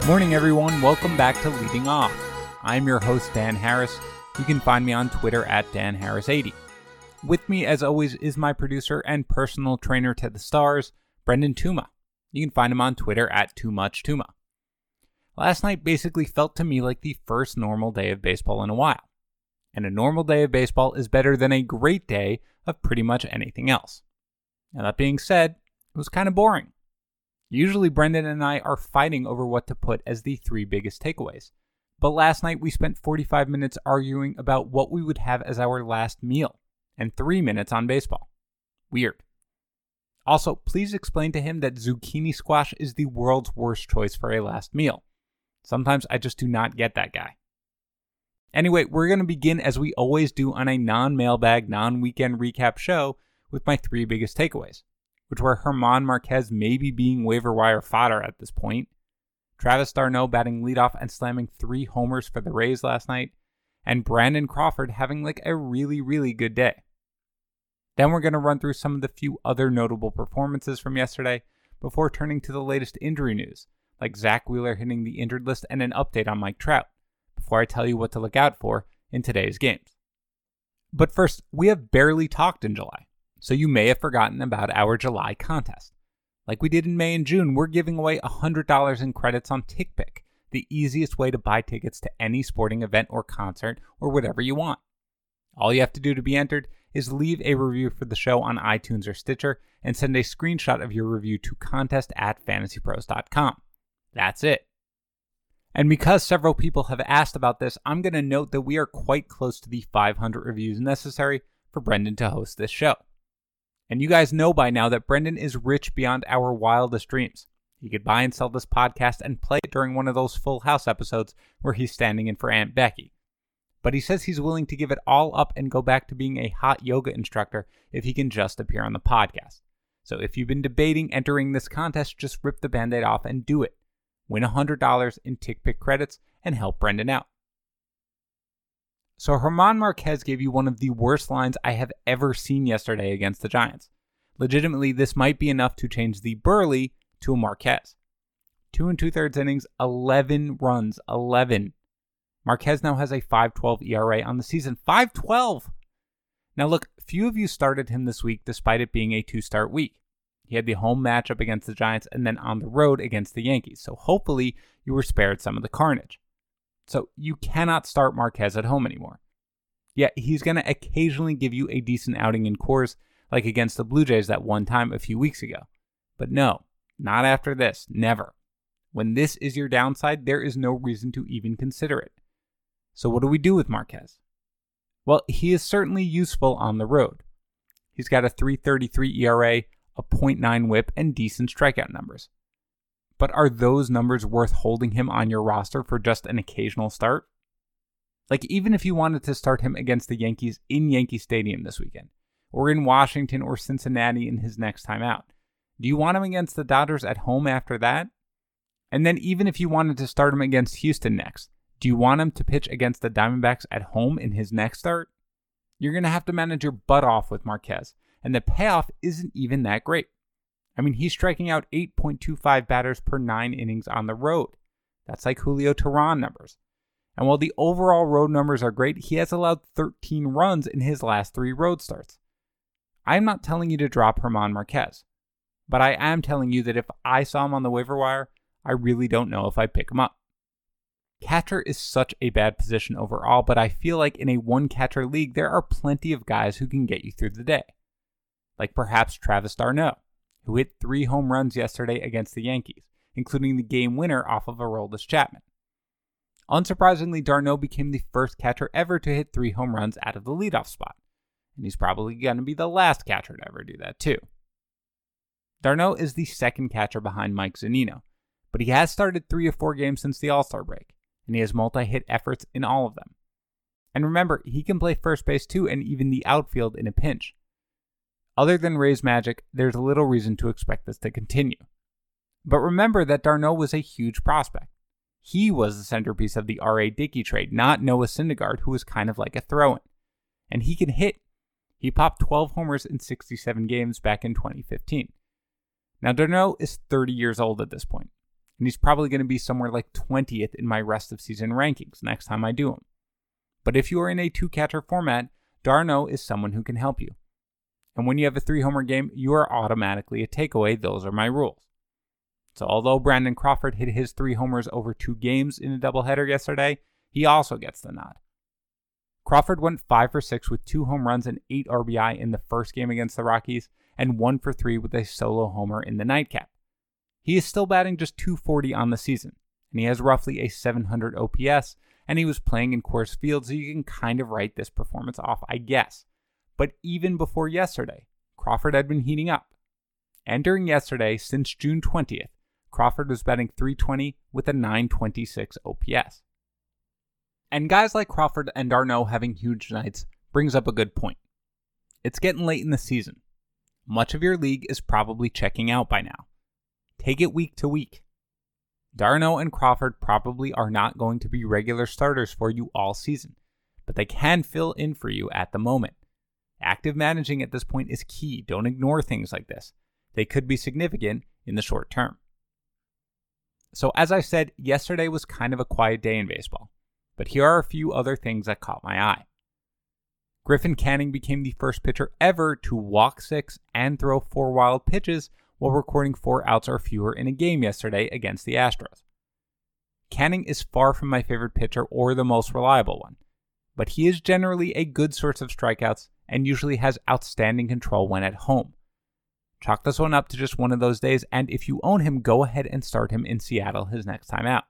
Morning, everyone. Welcome back to Leading Off. I'm your host, Dan Harris. You can find me on Twitter at DanHarris80. With me, as always, is my producer and personal trainer to the stars, Brendan Tuma. You can find him on Twitter at TooMuchTuma. Last night basically felt to me like the first normal day of baseball in a while. And a normal day of baseball is better than a great day of pretty much anything else. Now, that being said, it was kind of boring. Usually Brendan and I are fighting over what to put as the three biggest takeaways. But last night we spent 45 minutes arguing about what we would have as our last meal, and 3 minutes on baseball. Weird. Also, please explain to him that zucchini squash is the world's worst choice for a last meal. Sometimes I just do not get that guy. Anyway, we're going to begin as we always do on a non-mailbag, non-weekend recap show with my three biggest takeaways, which were German Marquez maybe being waiver wire fodder at this point, Travis d'Arnaud batting leadoff and slamming 3 homers for the Rays last night, and Brandon Crawford having a really, really good day. Then we're going to run through some of the few other notable performances from yesterday before turning to the latest injury news, like Zach Wheeler hitting the injured list and an update on Mike Trout, before I tell you what to look out for in today's games. But first, we have barely talked in July, so you may have forgotten about our July contest. Like we did in May and June, we're giving away $100 in credits on TickPick, the easiest way to buy tickets to any sporting event or concert or whatever you want. All you have to do to be entered is leave a review for the show on iTunes or Stitcher and send a screenshot of your review to contest@fantasypros.com. That's it. And because several people have asked about this, I'm going to note that we are quite close to the 500 reviews necessary for Brendan to host this show. And you guys know by now that Brendan is rich beyond our wildest dreams. He could buy and sell this podcast and play it during one of those Full House episodes where he's standing in for Aunt Becky. But he says he's willing to give it all up and go back to being a hot yoga instructor if he can just appear on the podcast. So if you've been debating entering this contest, just rip the Band-Aid off and do it. Win $100 in TickPick credits and help Brendan out. So German Marquez gave you one of the worst lines I have ever seen yesterday against the Giants. Legitimately, this might be enough to change the Burley to a Marquez. 2 2/3 innings, 11 runs, 11. Marquez now has a 5.12 ERA on the season. 5.12! Now look, few of you started him this week despite it being a 2-start week. He had the home matchup against the Giants and then on the road against the Yankees, so hopefully you were spared some of the carnage. So you cannot start Marquez at home anymore. Yeah, he's going to occasionally give you a decent outing in Coors, like against the Blue Jays that one time a few weeks ago. But no, not after this, never. When this is your downside, there is no reason to even consider it. So what do we do with Marquez? Well, he is certainly useful on the road. He's got a 3.33 ERA, a .9 whip, and decent strikeout numbers. But are those numbers worth holding him on your roster for just an occasional start? Even if you wanted to start him against the Yankees in Yankee Stadium this weekend, or in Washington or Cincinnati in his next time out, do you want him against the Dodgers at home after that? And then even if you wanted to start him against Houston next, do you want him to pitch against the Diamondbacks at home in his next start? You're going to have to manage your butt off with Marquez, and the payoff isn't even that great. I mean, he's striking out 8.25 batters per 9 innings on the road. That's like Julio Teheran numbers. And while the overall road numbers are great, he has allowed 13 runs in his last 3 road starts. I'm not telling you to drop German Marquez, but I am telling you that if I saw him on the waiver wire, I really don't know if I'd pick him up. Catcher is such a bad position overall, but I feel like in a one-catcher league, there are plenty of guys who can get you through the day. Like perhaps Travis d'Arnaud, who hit 3 home runs yesterday against the Yankees, including the game winner off of Aroldis Chapman. Unsurprisingly, d'Arnaud became the first catcher ever to hit 3 home runs out of the leadoff spot, and he's probably going to be the last catcher to ever do that too. d'Arnaud is the second catcher behind Mike Zunino, but he has started 3 of 4 games since the All-Star break, and he has multi-hit efforts in all of them. And remember, he can play first base too and even the outfield in a pinch. Other than Rays magic, there's little reason to expect this to continue. But remember that d'Arnaud was a huge prospect. He was the centerpiece of the R.A. Dickey trade, not Noah Syndergaard, who was kind of like a throw-in. And he can hit. He popped 12 homers in 67 games back in 2015. Now, d'Arnaud is 30 years old at this point, and he's probably going to be somewhere like 20th in my rest of season rankings next time I do him. But if you are in a 2-catcher format, d'Arnaud is someone who can help you. And when you have a 3-homer game, you are automatically a takeaway. Those are my rules. So although Brandon Crawford hit his 3 homers over 2 games in a doubleheader yesterday, he also gets the nod. Crawford went 5 for 6 with 2 home runs and 8 RBI in the first game against the Rockies, and 1 for 3 with a solo homer in the nightcap. He is still batting just .240 on the season, and he has roughly a 700 OPS, and he was playing in Coors Field, so you can kind of write this performance off, I guess. But even before yesterday, Crawford had been heating up. And during yesterday, since June 20th, Crawford was batting .320 with a .926 OPS. And guys like Crawford and d'Arnaud having huge nights brings up a good point. It's getting late in the season. Much of your league is probably checking out by now. Take it week to week. d'Arnaud and Crawford probably are not going to be regular starters for you all season, but they can fill in for you at the moment. Active managing at this point is key. Don't ignore things like this. They could be significant in the short term. So as I said, yesterday was kind of a quiet day in baseball, but here are a few other things that caught my eye. Griffin Canning became the first pitcher ever to walk 6 and throw 4 wild pitches while recording 4 outs or fewer in a game yesterday against the Astros. Canning is far from my favorite pitcher or the most reliable one, but he is generally a good source of strikeouts and usually has outstanding control when at home. Chalk this one up to just one of those days, and if you own him, go ahead and start him in Seattle his next time out.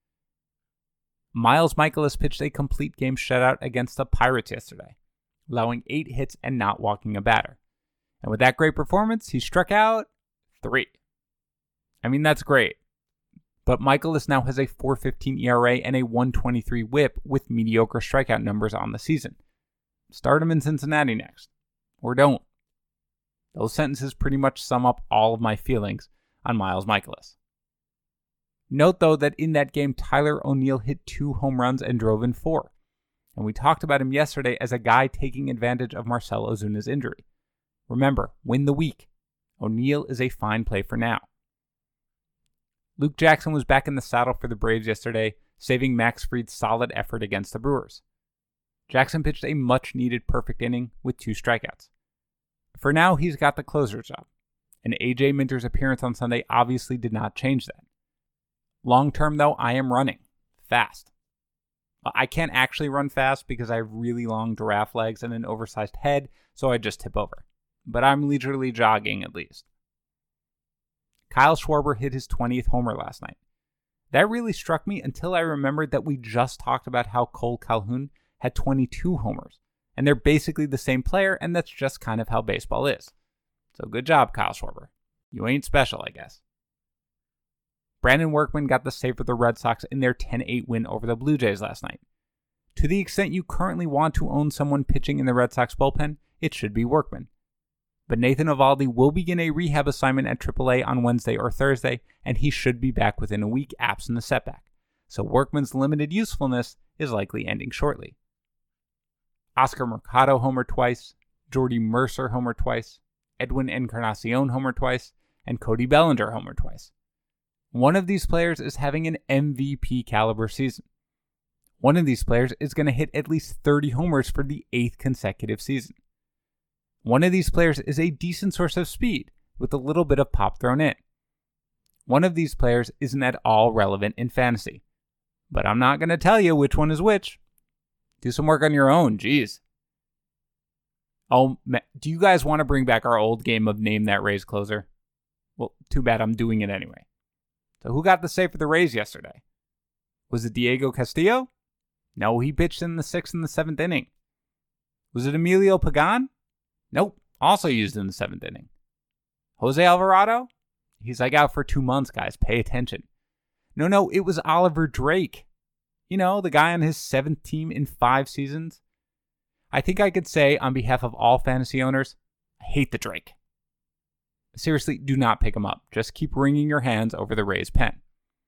Miles Mikolas pitched a complete game shutout against the Pirates yesterday, allowing 8 hits and not walking a batter. And with that great performance, he struck out 3. I mean, that's great. But Mikolas now has a .415 ERA and a .123 WHIP with mediocre strikeout numbers on the season. Start him in Cincinnati next. Or don't. Those sentences pretty much sum up all of my feelings on Miles Mikolas. Note, though, that in that game, Tyler O'Neill hit 2 home runs and drove in 4. And we talked about him yesterday as a guy taking advantage of Marcell Ozuna's injury. Remember, win the week. O'Neill is a fine play for now. Luke Jackson was back in the saddle for the Braves yesterday, saving Max Fried's solid effort against the Brewers. Jackson pitched a much-needed perfect inning with 2 strikeouts. For now, he's got the closer's job, and A.J. Minter's appearance on Sunday obviously did not change that. Long-term, though, I am running fast. I can't actually run fast because I have really long giraffe legs and an oversized head, so I just tip over. But I'm leisurely jogging at least. Kyle Schwarber hit his 20th homer last night. That really struck me until I remembered that we just talked about how Cole Calhoun had 22 homers. And they're basically the same player, and that's just kind of how baseball is. So good job, Kyle Schwarber. You ain't special, I guess. Brandon Workman got the save for the Red Sox in their 10-8 win over the Blue Jays last night. To the extent you currently want to own someone pitching in the Red Sox bullpen, it should be Workman. But Nathan Eovaldi will begin a rehab assignment at AAA on Wednesday or Thursday, and he should be back within a week absent a setback. So Workman's limited usefulness is likely ending shortly. Oscar Mercado homered twice, Jordy Mercer homered twice, Edwin Encarnacion homered twice, and Cody Bellinger homered twice. One of these players is having an MVP caliber season. One of these players is going to hit at least 30 homers for the 8th consecutive season. One of these players is a decent source of speed with a little bit of pop thrown in. One of these players isn't at all relevant in fantasy. But I'm not going to tell you which one is which. Do some work on your own, geez. Oh, do you guys want to bring back our old game of Name That Rays Closer? Well, too bad, I'm doing it anyway. So who got the save for the Rays yesterday? Was it Diego Castillo? No, he pitched in the 6th and the 7th inning. Was it Emilio Pagan? Nope, also used in the 7th inning. Jose Alvarado? He's like out for 2 months, guys. Pay attention. No, it was Oliver Drake. You know, the guy on his 7th team in 5 seasons. I think I could say on behalf of all fantasy owners, I hate the Drake. Seriously, do not pick him up. Just keep wringing your hands over the Rays pen.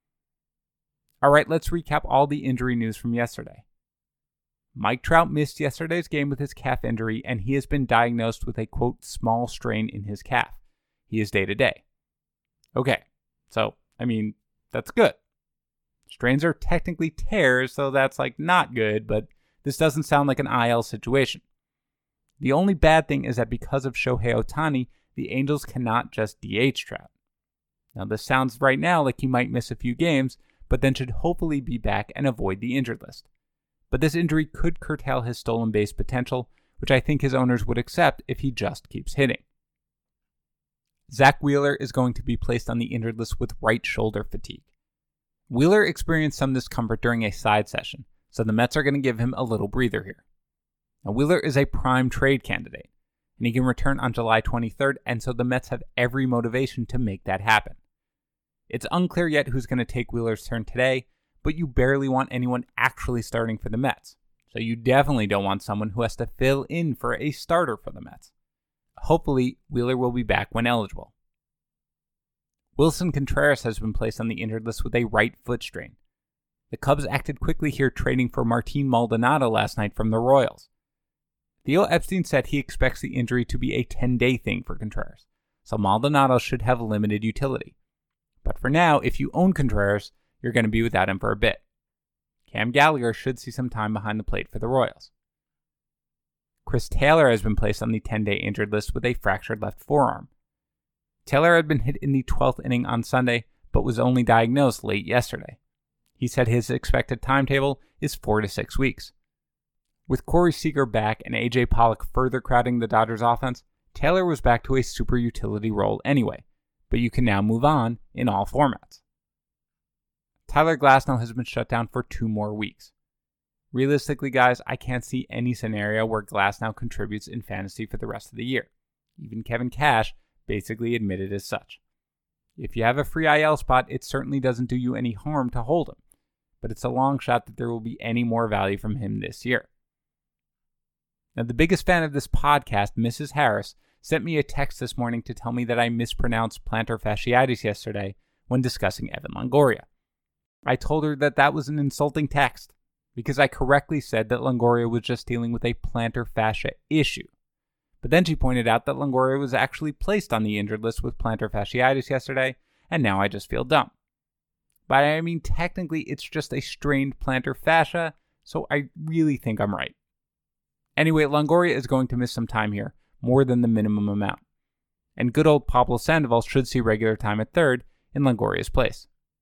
All right, let's recap all the injury news from yesterday. Mike Trout missed yesterday's game with his calf injury, and he has been diagnosed with a, quote, small strain in his calf. He is day-to-day. Okay, so, That's good. Strains are technically tears, so that's not good, but this doesn't sound like an IL situation. The only bad thing is that because of Shohei Ohtani, the Angels cannot just DH Trout. Now, this sounds right now like he might miss a few games, but then should hopefully be back and avoid the injured list. But this injury could curtail his stolen base potential, which I think his owners would accept if he just keeps hitting. Zach Wheeler is going to be placed on the injured list with right shoulder fatigue. Wheeler experienced some discomfort during a side session, so the Mets are going to give him a little breather here. Now, Wheeler is a prime trade candidate, and he can return on July 23rd, and so the Mets have every motivation to make that happen. It's unclear yet who's going to take Wheeler's turn today, but you barely want anyone actually starting for the Mets, so you definitely don't want someone who has to fill in for a starter for the Mets. Hopefully, Wheeler will be back when eligible. Wilson Contreras has been placed on the injured list with a right foot strain. The Cubs acted quickly here, trading for Martin Maldonado last night from the Royals. Theo Epstein said he expects the injury to be a 10-day thing for Contreras, so Maldonado should have limited utility. But for now, if you own Contreras, you're going to be without him for a bit. Cam Gallagher should see some time behind the plate for the Royals. Chris Taylor has been placed on the 10-day injured list with a fractured left forearm. Taylor had been hit in the 12th inning on Sunday, but was only diagnosed late yesterday. He said his expected timetable is 4 to 6 weeks. With Corey Seager back and A.J. Pollock further crowding the Dodgers' offense, Taylor was back to a super utility role anyway, but you can now move on in all formats. Tyler Glasnow has been shut down for 2 more weeks. Realistically, guys, I can't see any scenario where Glasnow contributes in fantasy for the rest of the year. Even Kevin Cash basically admitted as such. If you have a free IL spot, it certainly doesn't do you any harm to hold him, but it's a long shot that there will be any more value from him this year. Now, the biggest fan of this podcast, Mrs. Harris, sent me a text this morning to tell me that I mispronounced plantar fasciitis yesterday when discussing Evan Longoria. I told her that that was an insulting text because I correctly said that Longoria was just dealing with a plantar fascia issue. But then she pointed out that Longoria was actually placed on the injured list with plantar fasciitis yesterday, and now I just feel dumb. But I mean, technically, it's just a strained plantar fascia, so I really think I'm right. Anyway, Longoria is going to miss some time here, more than the minimum amount. And good old Pablo Sandoval should see regular time at third in Longoria's place.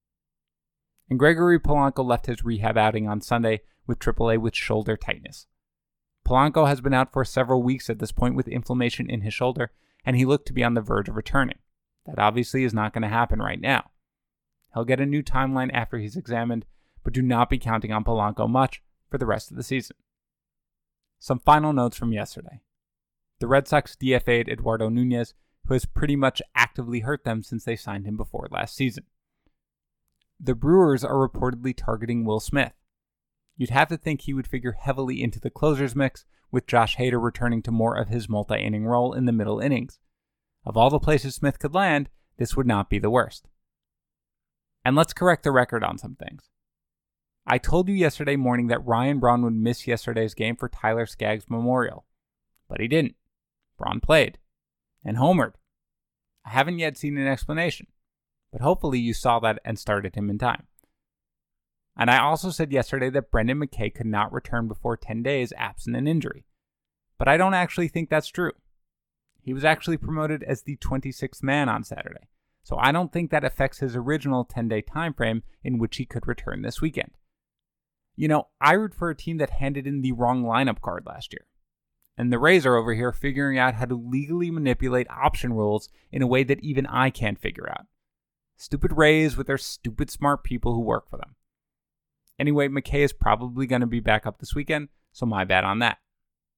And Gregory Polanco left his rehab outing on Sunday with AAA with shoulder tightness. Polanco has been out for several weeks at this point with inflammation in his shoulder, and he looked to be on the verge of returning. That obviously is not going to happen right now. He'll get a new timeline after he's examined, but do not be counting on Polanco much for the rest of the season. Some final notes from yesterday. The Red Sox DFA'd Eduardo Nunez, who has pretty much actively hurt them since they signed him before last season. The Brewers are reportedly targeting Will Smith. You'd have to think he would figure heavily into the closers mix, with Josh Hader returning to more of his multi-inning role in the middle innings. Of all the places Smith could land, this would not be the worst. And let's correct the record on some things. I told you yesterday morning that Ryan Braun would miss yesterday's game for Tyler Skaggs' memorial, but he didn't. Braun played and homered. I haven't yet seen an explanation, but hopefully you saw that and started him in time. And I also said yesterday that Brendan McKay could not return before 10 days absent an injury, but I don't actually think that's true. He was actually promoted as the 26th man on Saturday, so I don't think that affects his original 10-day time frame in which he could return this weekend. You know, I root for a team that handed in the wrong lineup card last year. And the Rays are over here figuring out how to legally manipulate option rules in a way that even I can't figure out. Stupid Rays with their stupid smart people who work for them. Anyway, McKay is probably going to be back up this weekend, so my bad on that.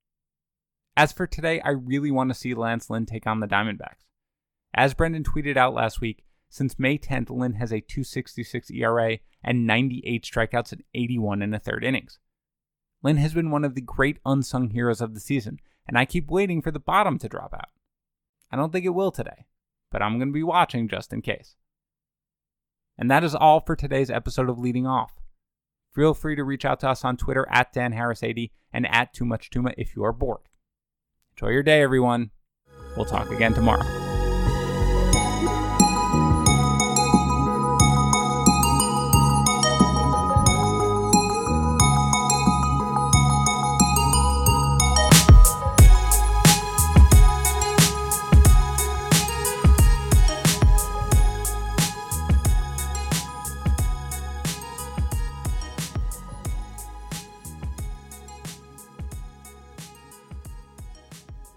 As for today, I really want to see Lance Lynn take on the Diamondbacks. As Brendan tweeted out last week, since May 10th, Lynn has a 2.66 ERA and 98 strikeouts in 81 in the third innings. Lynn has been one of the great unsung heroes of the season, and I keep waiting for the bottom to drop out. I don't think it will today, but I'm going to be watching just in case. And that is all for today's episode of Leading Off. Feel free to reach out to us on Twitter at DanHarris80 and at TooMuchTuma if you are bored. Enjoy your day, everyone. We'll talk again tomorrow.